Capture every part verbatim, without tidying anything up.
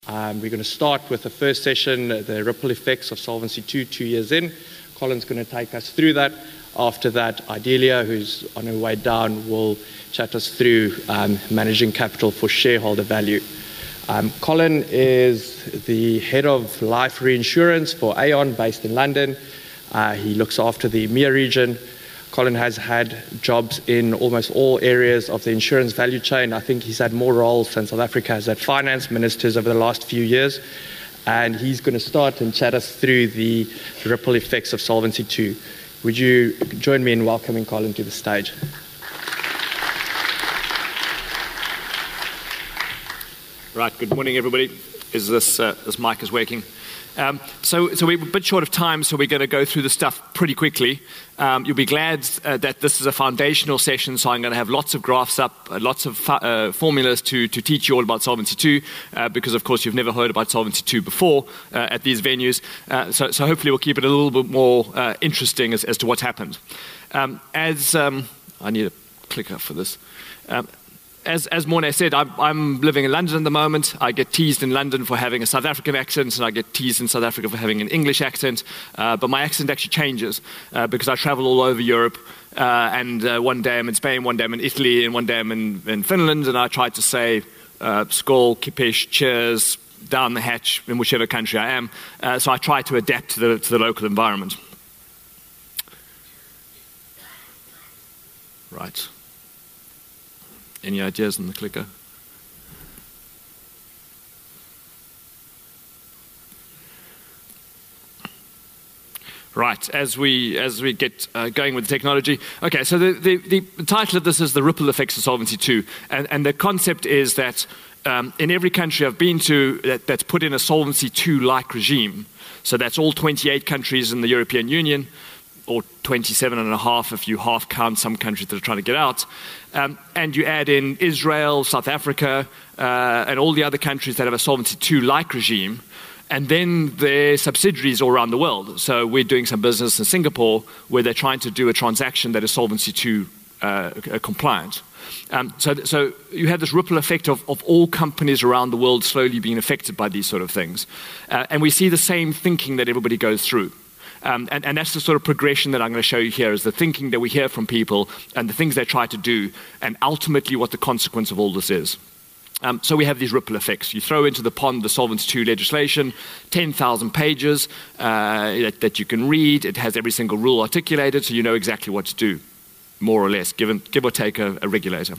Um, we're going to start with the first session, the ripple effects of Solvency two, two years in. Colin's going to take us through that. After that, Idalia, who's on her way down, will chat us through um, managing capital for shareholder value. Um, Colin is the head of life reinsurance for Aon, based in London. Uh, he looks after the E M E A region. Colin has had jobs in almost all areas of the insurance value chain. I think he's had more roles than South Africa has had finance ministers over the last few years. And he's going to start and chat us through the ripple effects of Solvency two. Would you join me in welcoming Colin to the stage? Right, good morning, everybody. Is this, uh, this mic is working? Um, so, so we're a bit short of time, so we're going to go through the stuff pretty quickly. Um, you'll be glad uh, that this is a foundational session, so I'm going to have lots of graphs up, uh, lots of uh, formulas to, to teach you all about Solvency two, uh, because, of course, you've never heard about Solvency two before uh, at these venues. Uh, so, so hopefully we'll keep it a little bit more uh, interesting as, as to what's happened. Um, as um, I need a clicker for this. Um, As, as Morné said, I'm, I'm living in London at the moment. I get teased in London for having a South African accent, and I get teased in South Africa for having an English accent. Uh, but my accent actually changes uh, because I travel all over Europe. Uh, and uh, one day I'm in Spain, one day I'm in Italy, and one day I'm in, in Finland. And I try to say uh, skål, kipish, cheers, down the hatch in whichever country I am. Uh, so I try to adapt to the, to the local environment. Right. Any ideas on the clicker? Right, as we as we get uh, going with the technology. Okay, so the, the, the title of this is The Ripple Effects of Solvency two. And, and the concept is that um, in every country I've been to that, that's put in a Solvency two-like regime, so that's all twenty-eight countries in the European Union, or twenty-seven and a half if you half count some countries that are trying to get out. Um, and you add in Israel, South Africa, uh, and all the other countries that have a Solvency two-like regime, and then their subsidiaries all around the world. So we're doing some business in Singapore where they're trying to do a transaction that is Solvency two uh, compliant. Um, so, so you have this ripple effect of, of all companies around the world slowly being affected by these sort of things. Uh, and we see the same thinking that everybody goes through. Um, and, and that's the sort of progression that I'm going to show you here, is the thinking that we hear from people and the things they try to do, and ultimately what the consequence of all this is. Um, so we have these ripple effects. You throw into the pond the Solvency two legislation, ten thousand pages uh, that, that you can read. It has every single rule articulated, so you know exactly what to do, more or less, given, give or take a, a regulator.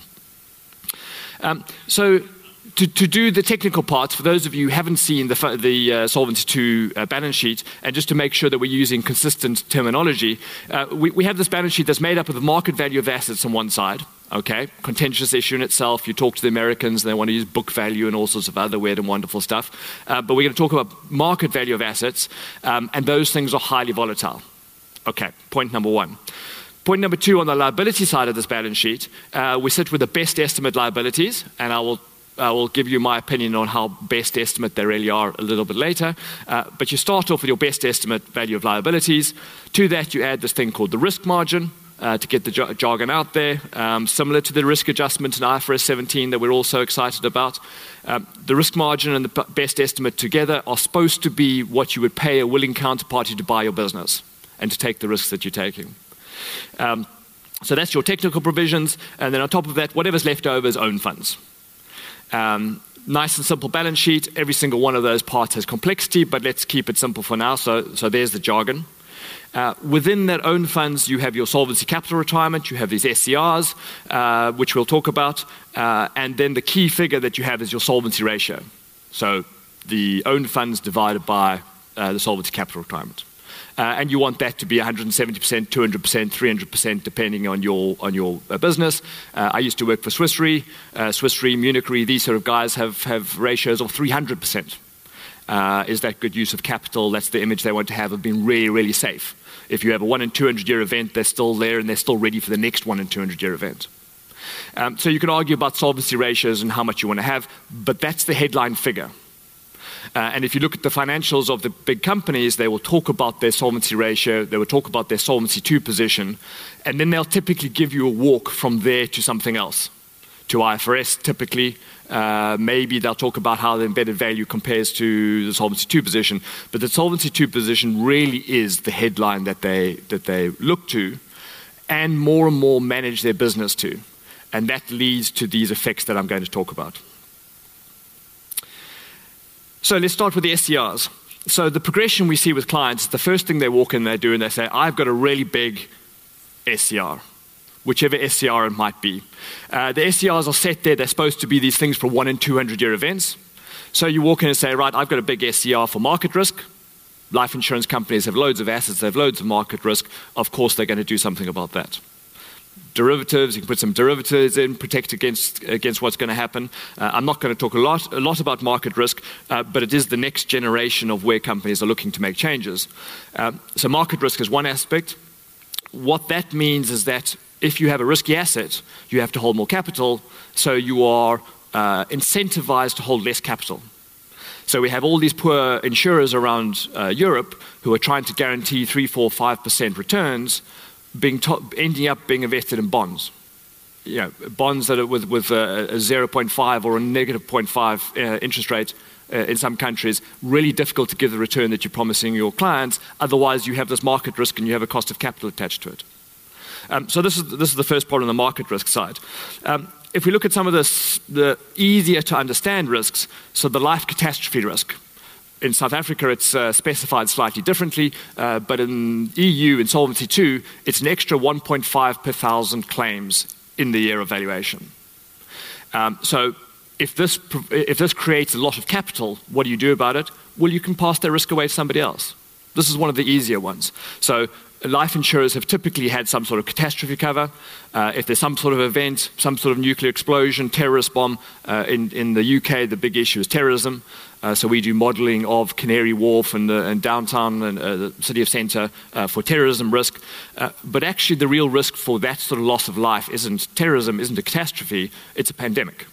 Um, so... To, to do the technical parts, for those of you who haven't seen the, the uh, Solvency two uh, balance sheet, and just to make sure that we're using consistent terminology, uh, we, we have this balance sheet that's made up of the market value of assets on one side. Okay, contentious issue in itself. You talk to the Americans, and they want to use book value and all sorts of other weird and wonderful stuff. Uh, but we're going to talk about market value of assets, um, and those things are highly volatile. Okay, point number one. Point number two, on the liability side of this balance sheet, uh, we sit with the best estimate liabilities, and I will I will give you my opinion on how best estimate they really are a little bit later. Uh, but you start off with your best estimate value of liabilities. To that, you add this thing called the risk margin uh, to get the jar- jargon out there, um, similar to the risk adjustment in I F R S seventeen that we're all so excited about. Um, the risk margin and the best estimate together are supposed to be what you would pay a willing counterparty to buy your business and to take the risks that you're taking. Um, so that's your technical provisions. And then on top of that, whatever's left over is own funds. Um, nice and simple balance sheet. Every single one of those parts has complexity, but let's keep it simple for now. So, so there's the jargon. Uh, within that own funds, you have your solvency capital retirement. You have these S C Rs, uh, which we'll talk about. Uh, and then the key figure that you have is your solvency ratio. So the own funds divided by uh, the solvency capital retirement. Uh, and you want that to be one hundred seventy percent, two hundred percent, three hundred percent, depending on your on your uh, business. Uh, I used to work for Swiss Re. Uh, Swiss Re, Munich Re, these sort of guys have, have ratios of three hundred percent. Uh, is that good use of capital? That's the image they want to have of being really, really safe. If you have a one in two hundred year event, they're still there and they're still ready for the next one in two hundred year event. Um, so you can argue about solvency ratios and how much you want to have, but that's the headline figure. Uh, and if you look at the financials of the big companies, they will talk about their solvency ratio, they will talk about their Solvency two position, and then they'll typically give you a walk from there to something else. to I F R S typically. Uh, maybe they'll talk about how the embedded value compares to the Solvency two position. But the Solvency two position really is the headline that they, that they look to and more and more manage their business to. And that leads to these effects that I'm going to talk about. So let's start with the S C Rs. So the progression we see with clients, the first thing they walk in, they do, and they say, I've got a really big S C R, whichever S C R it might be. Uh, the S C Rs are set there. They're supposed to be these things for one in two hundred year events. So you walk in and say, right, I've got a big S C R for market risk. Life insurance companies have loads of assets. They have loads of market risk. Of course, they're going to do something about that. Derivatives, you can put some derivatives in, protect against, against what's going to happen. Uh, I'm not going to talk a lot, a lot about market risk, uh, but it is the next generation of where companies are looking to make changes. Uh, so market risk is one aspect. What that means is that if you have a risky asset, you have to hold more capital, so you are uh, incentivized to hold less capital. So we have all these poor insurers around uh, Europe who are trying to guarantee three, four, five percent returns, being to- ending up being invested in bonds. You know, bonds that are with, with a, a zero point five or a negative zero point five uh, interest rate uh, in some countries, really difficult to give the return that you're promising your clients. Otherwise, you have this market risk and you have a cost of capital attached to it. Um, so this is, this is the first part on the market risk side. Um, if we look at some of this, the easier to understand risks, so the life catastrophe risk. In South Africa, it's uh, specified slightly differently, uh, but in E U, in Solvency two, it's an extra one point five per thousand claims in the year of valuation. Um, so if this, if this creates a lot of capital, what do you do about it? Well, you can pass that risk away to somebody else. This is one of the easier ones. So life insurers have typically had some sort of catastrophe cover. Uh, if there's some sort of event, some sort of nuclear explosion, terrorist bomb, uh, in, in the U K, the big issue is terrorism. Uh, so we do modeling of Canary Wharf and, uh, and downtown and uh, the city of centre uh, for terrorism risk. Uh, but actually the real risk for that sort of loss of life isn't terrorism, isn't a catastrophe, it's a pandemic.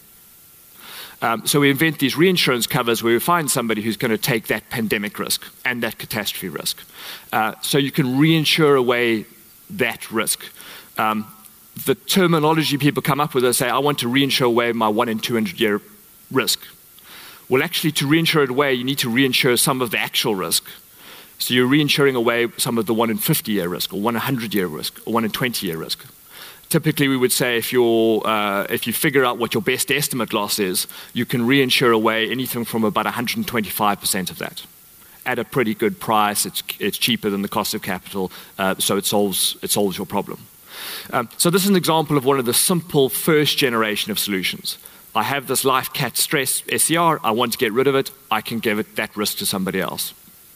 Um, so we invent these reinsurance covers where we find somebody who's going to take that pandemic risk and that catastrophe risk. Uh, so you can reinsure away that risk. Um, the terminology people come up with is say, I want to reinsure away my one in two hundred year risk. Well, actually, to reinsure it away, you need to reinsure some of the actual risk. So you're reinsuring away some of the one in fifty year risk, or one in one hundred year risk, or one in twenty year risk. Typically, we would say if, you're, uh, if you figure out what your best estimate loss is, you can reinsure away anything from about one hundred twenty-five percent of that. At a pretty good price, it's, it's cheaper than the cost of capital, uh, so it solves, it solves your problem. Um, so this is an example of one of the simple first generation of solutions. I have this life cat stress S C R, I want to get rid of it, I can give it that risk to somebody else.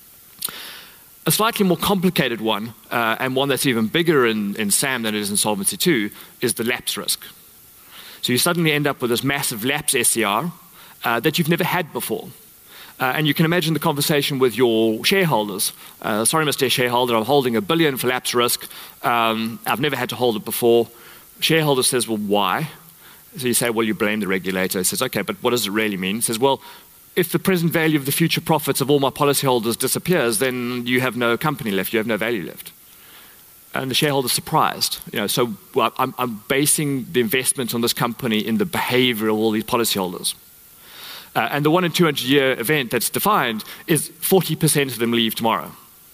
A slightly more complicated one, uh, and one that's even bigger in, in SAM than it is in Solvency two, is the lapse risk. So you suddenly end up with this massive lapse S C R uh, that you've never had before. Uh, and you can imagine the conversation with your shareholders. Uh, sorry, Mister Shareholder, I'm holding a billion for lapse risk. Um, I've never had to hold it before. Shareholder says, well, why? So you say, well, you blame the regulator. He says, okay, but what does it really mean? He says, well, if the present value of the future profits of all my policyholders disappears, then you have no company left, you have no value left. And the shareholder's surprised. You know, so well, I'm, I'm basing the investment on this company in the behavior of all these policyholders. Uh, and the one in two hundred year event that's defined is forty percent of them leave tomorrow.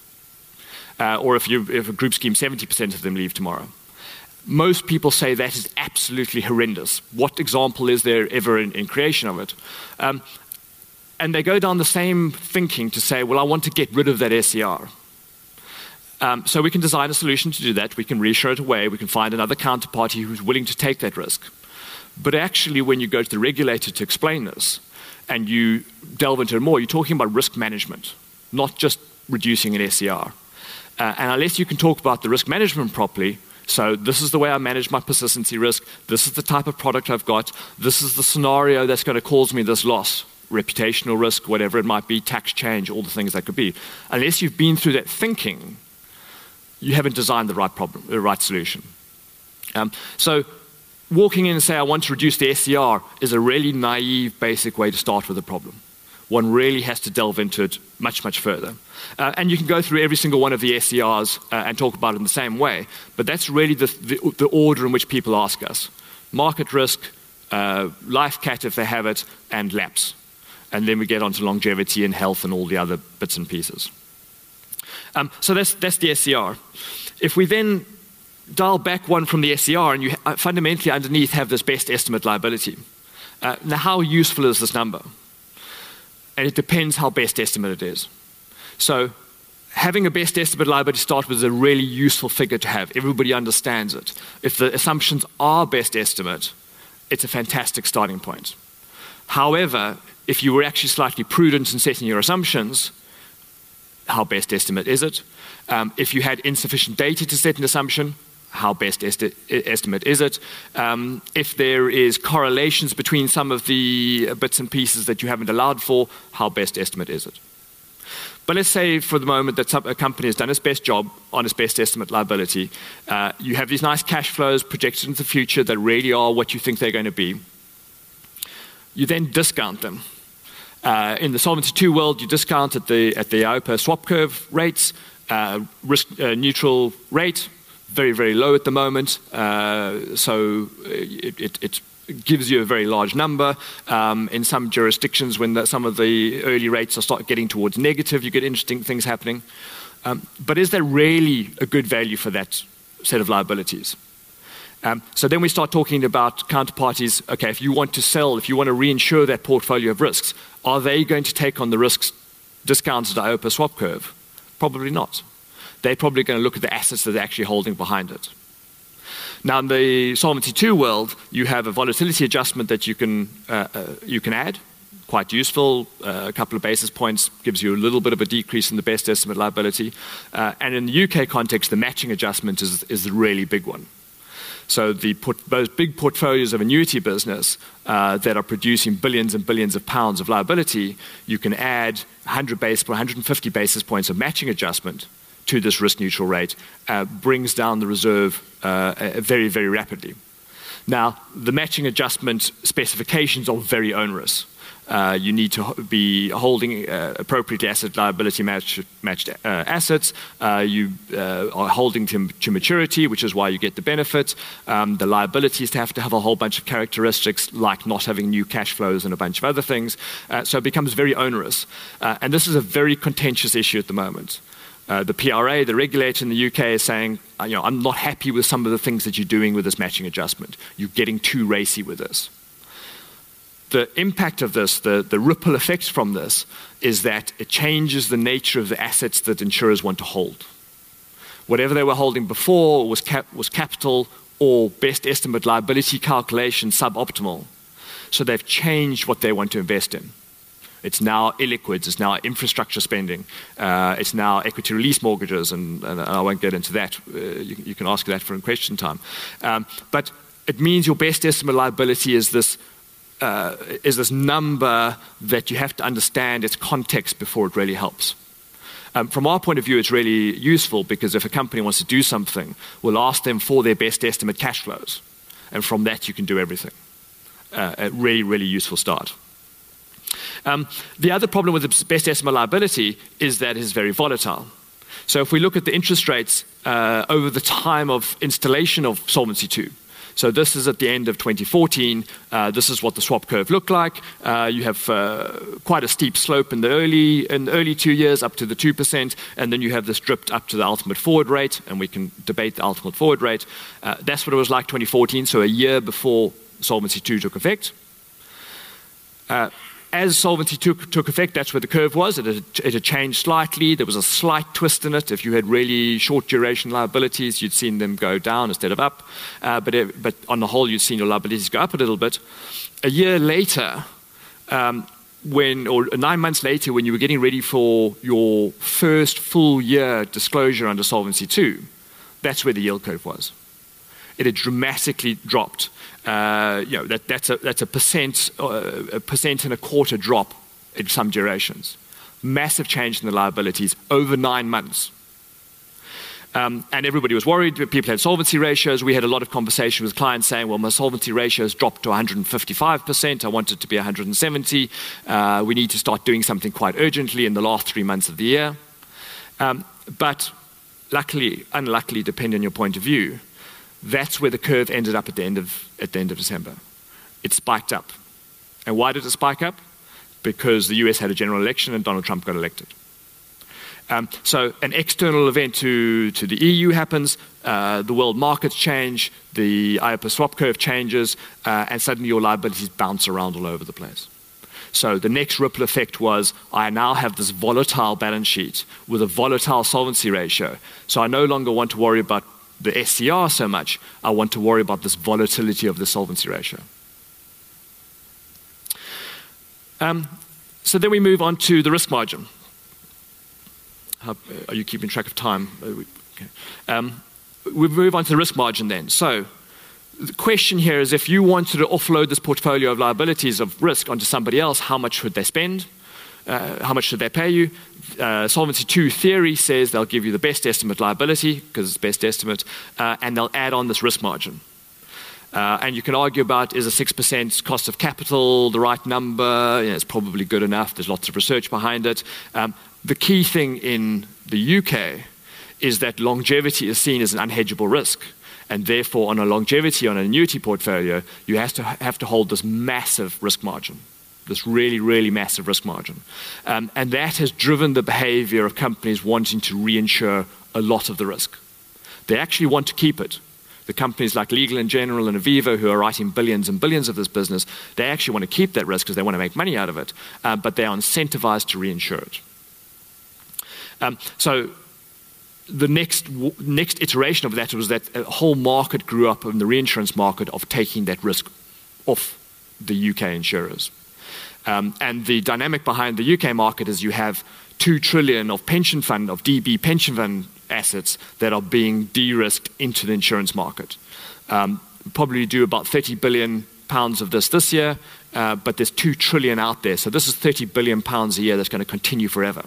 Uh, or if you if a group scheme, seventy percent of them leave tomorrow. Most people say that is absolutely horrendous. What example is there ever in, in creation of it? Um, and they go down the same thinking to say, well, I want to get rid of that S C R. Um, so we can design a solution to do that. We can reinsure it away. We can find another counterparty who's willing to take that risk. But actually, when you go to the regulator to explain this, and you delve into it more, you're talking about risk management, not just reducing an S C R. Uh, and unless you can talk about the risk management properly, so this is the way I manage my persistency risk, this is the type of product I've got, this is the scenario that's going to cause me this loss, reputational risk, whatever it might be, tax change, all the things that could be. Unless you've been through that thinking, you haven't designed the right problem, the right solution. Um, so walking in and say, I want to reduce the S C R is a really naive, basic way to start with a problem. One really has to delve into it much, much further. Uh, and you can go through every single one of the S C Rs uh, and talk about it in the same way, but that's really the, the, the order in which people ask us. Market risk, uh, life cat if they have it, and lapse. And then we get onto longevity and health and all the other bits and pieces. Um, so that's, that's the S C R. If we then dial back one from the S C R, and you fundamentally underneath have this best estimate liability. Uh, now, how useful is this number? And it depends how best estimate it is. So having a best estimate liability start with is a really useful figure to have. Everybody understands it. If the assumptions are best estimate, it's a fantastic starting point. However, if you were actually slightly prudent in setting your assumptions, how best estimate is it? Um, if you had insufficient data to set an assumption, how best esti estimate is it? Um, if there is correlations between some of the bits and pieces that you haven't allowed for, how best estimate is it? But let's say for the moment that some, a company has done its best job on its best estimate liability. Uh, you have these nice cash flows projected into the future that really are what you think they're going to be. You then discount them. Uh, in the Solvency two world, you discount at the, at the I O P A swap curve rates, uh, risk uh, neutral rate, very, very low at the moment, uh, so it, it, it gives you a very large number. Um, in some jurisdictions, when the, some of the early rates are start getting towards negative, you get interesting things happening. Um, but is there really a good value for that set of liabilities? Um, so then we start talking about counterparties. Okay, if you want to sell, if you want to reinsure that portfolio of risks, are they going to take on the risks discounted I O P A swap curve? Probably not. They're probably going to look at the assets that they're actually holding behind it. Now, in the Solvency two world, you have a volatility adjustment that you can, uh, uh, you can add, quite useful. Uh, a couple of basis points gives you a little bit of a decrease in the best estimate liability. Uh, and in the U K context, the matching adjustment is, is the really big one. So the port, those big portfolios of annuity business uh, that are producing billions and billions of pounds of liability, you can add one hundred basis, one hundred fifty basis points of matching adjustment to this risk neutral rate, uh, brings down the reserve uh, very, very rapidly. Now, the matching adjustment specifications are very onerous. Uh, you need to be holding uh, appropriate asset liability match, matched uh, assets. Uh, you uh, are holding to, to maturity, which is why you get the benefit. Um, the liabilities have to have a whole bunch of characteristics like not having new cash flows and a bunch of other things. Uh, so it becomes very onerous. Uh, and this is a very contentious issue at the moment. Uh, the P R A, the regulator in the U K, is saying, uh, you know, I'm not happy with some of the things that you're doing with this matching adjustment. You're getting too racy with this. The impact of this, the, the ripple effect from this, is that it changes the nature of the assets that insurers want to hold. Whatever they were holding before was, cap, was capital or best estimate liability calculation suboptimal. So they've changed what they want to invest in. It's now illiquids, it's now infrastructure spending, uh, it's now equity release mortgages, and, and I won't get into that. Uh, you, you can ask that for in question time. Um, but it means your best estimate liability is this, uh, is this number that you have to understand its context before it really helps. Um, from our point of view, it's really useful because if a company wants to do something, we'll ask them for their best estimate cash flows. And from that, you can do everything. Uh, a really, really useful start. Um, the other problem with the best estimate liability is that it's very volatile. So if we look at the interest rates uh, over the time of installation of Solvency two, so this is at the end of twenty fourteen, uh, this is what the swap curve looked like. Uh, you have uh, quite a steep slope in the early in the early two years up to the two percent, and then you have this dripped up to the ultimate forward rate, and we can debate the ultimate forward rate. Uh, that's what it was like twenty fourteen, so a year before Solvency two took effect. Uh, As Solvency two took effect, that's where the curve was. It had, it had changed slightly. There was a slight twist in it. If you had really short duration liabilities, you'd seen them go down instead of up. Uh, but, it, but on the whole, you'd seen your liabilities go up a little bit. A year later, um, when, or nine months later, when you were getting ready for your first full year disclosure under Solvency two, that's where the yield curve was. It had dramatically dropped. Uh, you know, that, that's, a, that's a percent, uh, a percent and a quarter drop in some durations. Massive change in the liabilities over nine months. Um, and everybody was worried. People had solvency ratios. We had a lot of conversation with clients saying, well, my solvency ratio has dropped to one hundred fifty-five percent. I want it to be one hundred seventy. Uh, we need to start doing something quite urgently in the last three months of the year. Um, but luckily, unluckily, depending on your point of view, that's where the curve ended up at the end of, at the end of December. it spiked up. And why did it spike up? Because the U S had a general election and Donald Trump got elected. Um, so an external event to, to the E U happens, uh, the world markets change, the I O P A swap curve changes, uh, and suddenly your liabilities bounce around all over the place. So the next ripple effect was, I now have this volatile balance sheet with a volatile solvency ratio. So I no longer want to worry about the S C R so much. I want to worry about this volatility of the solvency ratio. Um, so then we move on to the risk margin. How, are you keeping track of time? Okay. Um, we move on to the risk margin then. So the question here is, if you wanted to offload this portfolio of liabilities of risk onto somebody else, how much would they spend? Uh, how much should they pay you? Uh, Solvency two theory says they'll give you the best estimate liability, because it's best estimate, uh, and they'll add on this risk margin. Uh, and you can argue about, is a six percent cost of capital the right number? You know, it's probably good enough. There's lots of research behind it. Um, the key thing in the U K is that longevity is seen as an unhedgeable risk. And therefore, on a longevity, on an annuity portfolio, you have to have to hold this massive risk margin, this really, really massive risk margin. Um, and that has driven the behavior of companies wanting to reinsure a lot of the risk. They actually want to keep it. The companies like Legal and General and Aviva, who are writing billions and billions of this business, they actually want to keep that risk because they want to make money out of it, uh, but they are incentivized to reinsure it. Um, so the next next iteration of that was that a whole market grew up in the reinsurance market of taking that risk off the U K insurers. Um, and the dynamic behind the U K market is you have two trillion of pension fund, of D B pension fund assets that are being de-risked into the insurance market. Um, probably do about thirty billion pounds of this this year, uh, but there's two trillion out there. So this is thirty billion pounds a year that's going to continue forever.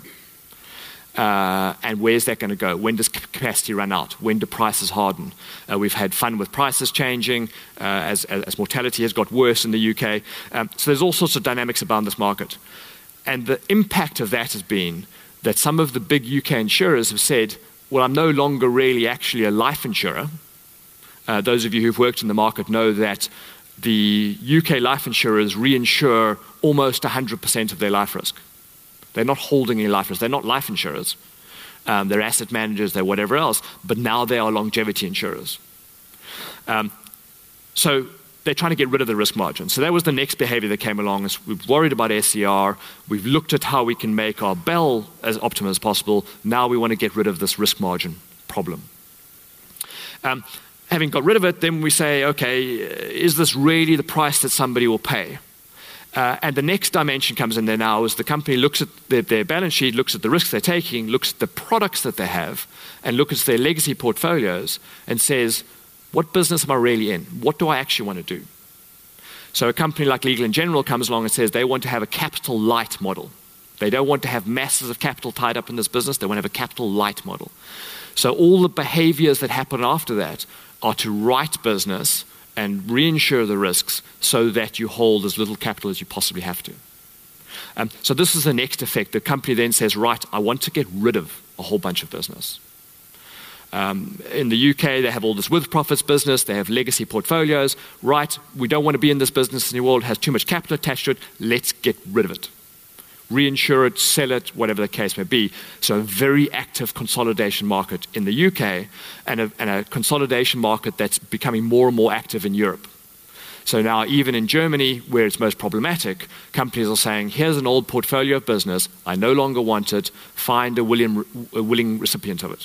Uh, and where's that going to go? When does capacity run out? When do prices harden? Uh, we've had fun with prices changing uh, as, as mortality has got worse in the U K. Um, so there's all sorts of dynamics about this market. And the impact of that has been that some of the big U K insurers have said, well, I'm no longer really actually a life insurer. Uh, those of you who've worked in the market know that the U K life insurers reinsure almost one hundred percent of their life risk. They're not holding any life risk. They're not life insurers. Um, they're asset managers, they're whatever else, but now they are longevity insurers. Um, so they're trying to get rid of the risk margin. So that was the next behavior that came along. Is we've worried about S C R. We've looked at how we can make our bell as optimal as possible. Now we want to get rid of this risk margin problem. Um, having got rid of it, then we say, okay, is this really the price that somebody will pay? Uh, and the next dimension comes in there now is the company looks at their, their balance sheet, looks at the risks they're taking, looks at the products that they have, and looks at their legacy portfolios and says, what business am I really in? What do I actually want to do? So a company like Legal and General comes along and says they want to have a capital light model. They don't want to have masses of capital tied up in this business. They want to have a capital light model. So all the behaviors that happen after that are to write business and reinsure the risks so that you hold as little capital as you possibly have to. Um, so this is the next effect. The company then says, right, I want to get rid of a whole bunch of business. Um, in the U K, they have all this with profits business. They have legacy portfolios. Right, we don't want to be in this business anymore. It has too much capital attached to it. Let's get rid of it. Reinsure it, sell it, whatever the case may be. So a very active consolidation market in the U K and a, and a consolidation market that's becoming more and more active in Europe. So now even in Germany, where it's most problematic, companies are saying, here's an old portfolio of business. I no longer want it. Find a willing, a willing recipient of it.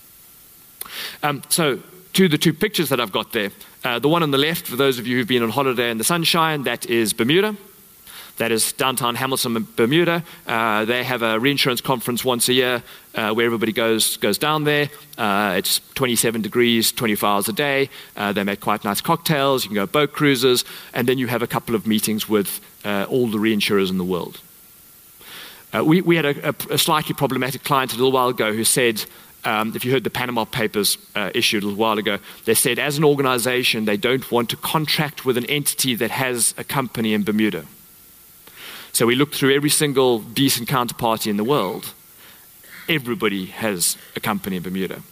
Um, so to the two pictures that I've got there, uh, the one on the left, for those of you who've been on holiday in the sunshine, that is Bermuda. That is downtown Hamilton, Bermuda. Uh, they have a reinsurance conference once a year uh, where everybody goes goes down there. Uh, it's twenty-seven degrees, twenty-four hours a day. Uh, they make quite nice cocktails. You can go boat cruises. And then you have a couple of meetings with uh, all the reinsurers in the world. Uh, we, we had a, a, a slightly problematic client a little while ago who said, um, if you heard the Panama Papers uh, issued a little while ago, they said as an organization, they don't want to contract with an entity that has a company in Bermuda. So we looked through every single decent counterparty in the world. Everybody has a company in Bermuda.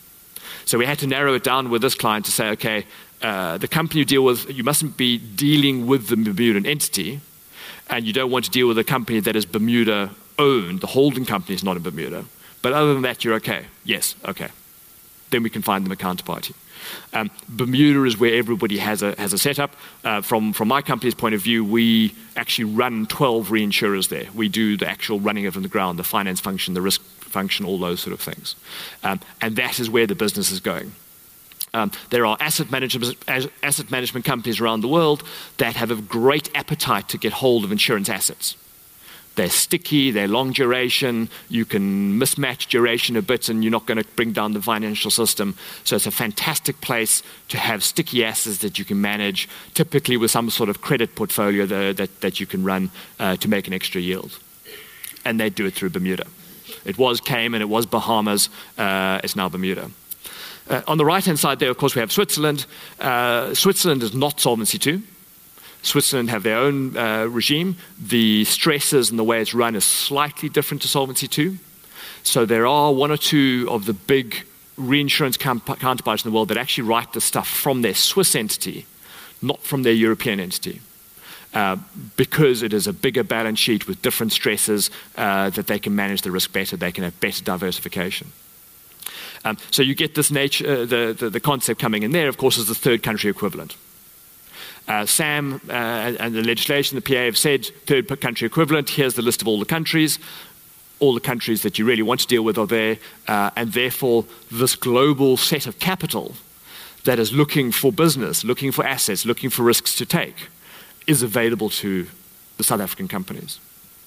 So we had to narrow it down with this client to say, okay, uh, the company you deal with, you mustn't be dealing with the Bermudan entity, and you don't want to deal with a company that is Bermuda owned. The holding company is not in Bermuda. But other than that, you're okay. Yes, okay. Then we can find them a counterparty. Um, Bermuda is where everybody has a has a setup. Uh, from from my company's point of view, we actually run twelve reinsurers there. We do the actual running of it on the ground, the finance function, the risk function, all those sort of things. Um, and that is where the business is going. Um, there are asset management, asset management companies around the world that have a great appetite to get hold of insurance assets. They're sticky, they're long duration, you can mismatch duration a bit and you're not going to bring down the financial system. So it's a fantastic place to have sticky assets that you can manage, typically with some sort of credit portfolio that, that, that you can run uh, to make an extra yield. And they do it through Bermuda. It was Cayman, it was Bahamas, uh, it's now Bermuda. Uh, on the right-hand side there, of course, we have Switzerland. Uh, Switzerland is not Solvency two. Switzerland have their own uh, regime. The stresses and the way it's run is slightly different to Solvency two. So there are one or two of the big reinsurance counterparts in the world that actually write the stuff from their Swiss entity, not from their European entity. Uh, because it is a bigger balance sheet with different stresses uh, that they can manage the risk better, they can have better diversification. Um, so you get this nature, uh, the, the, the concept coming in there, of course, is the third country equivalent. Uh, Sam uh, and the legislation, the P A have said third country equivalent, here's the list of all the countries. All the countries that you really want to deal with are there, uh, and therefore this global set of capital that is looking for business, looking for assets, looking for risks to take, is available to the South African companies.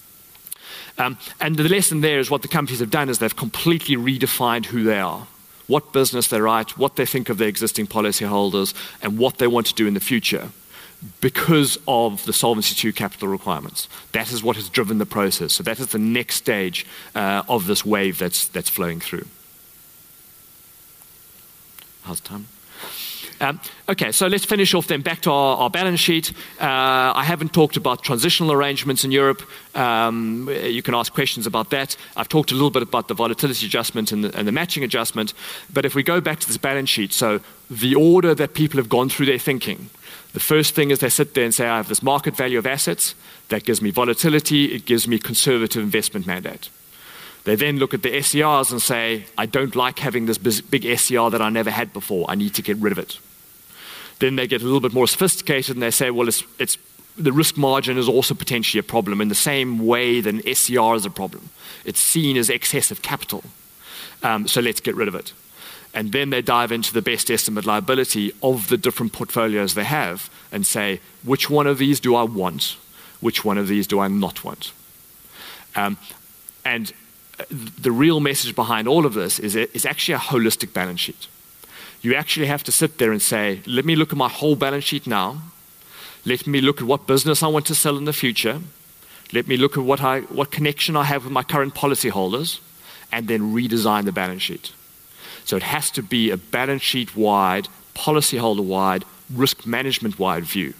Um, and the lesson there is what the companies have done is they've completely redefined who they are, what business they write, what they think of their existing policyholders, and what they want to do in the future because of the Solvency two capital requirements. That is what has driven the process. So that is the next stage uh, of this wave that's, that's flowing through. How's time? Um, okay, so let's finish off then. Back to our, our balance sheet. Uh, I haven't talked about transitional arrangements in Europe. Um, you can ask questions about that. I've talked a little bit about the volatility adjustment and the, and the matching adjustment. But if we go back to this balance sheet, so the order that people have gone through their thinking, the first thing is they sit there and say, I have this market value of assets. That gives me volatility. It gives me conservative investment mandate. They then look at the S C Rs and say, I don't like having this big S C R that I never had before. I need to get rid of it. Then they get a little bit more sophisticated and they say, well, it's, it's, the risk margin is also potentially a problem in the same way that an S C R is a problem. It's seen as excessive capital. Um, so let's get rid of it. And then they dive into the best estimate liability of the different portfolios they have and say, which one of these do I want? Which one of these do I not want? Um, and the real message behind all of this is it's actually a holistic balance sheet. You actually have to sit there and say, let me look at my whole balance sheet now. Let me look at what business I want to sell in the future. Let me look at what, I, what connection I have with my current policyholders, and then redesign the balance sheet. So it has to be a balance sheet-wide, policyholder-wide, risk management-wide view.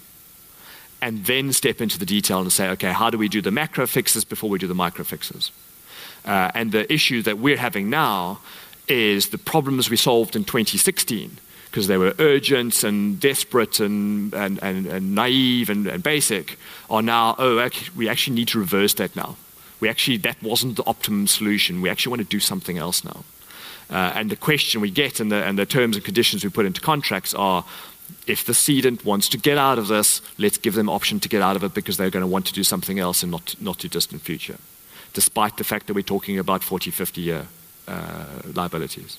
And then step into the detail and say, okay, how do we do the macro fixes before we do the micro fixes? Uh, and the issue that we're having now is the problems we solved in twenty sixteen, because they were urgent and desperate and, and, and, and naive and, and basic, are now, oh, actually, we actually need to reverse that now. We actually, that wasn't the optimum solution. We actually want to do something else now. Uh, and the question we get and the, and the terms and conditions we put into contracts are, if the cedant wants to get out of this, let's give them option to get out of it because they're going to want to do something else in not, not too distant future, despite the fact that we're talking about forty, fifty year uh, liabilities.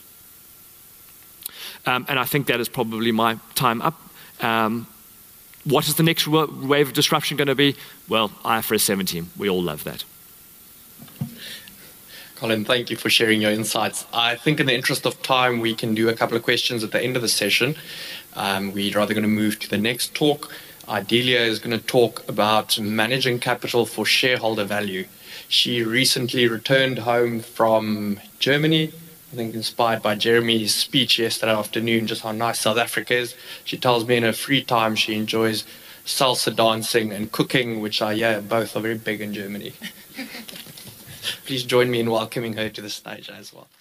Um, and I think that is probably my time up. Um, what is the next wave of disruption going to be? Well, I F R S seventeen. We all love that. Colin, thank you for sharing your insights. I think in the interest of time, we can do a couple of questions at the end of the session. Um, we're rather going to move to the next talk. Idelia is going to talk about managing capital for shareholder value. She recently returned home from Germany, I think inspired by Jeremy's speech yesterday afternoon, just how nice South Africa is. She tells me in her free time she enjoys salsa dancing and cooking, which I hear both are very big in Germany. Please join me in welcoming her to the stage as well.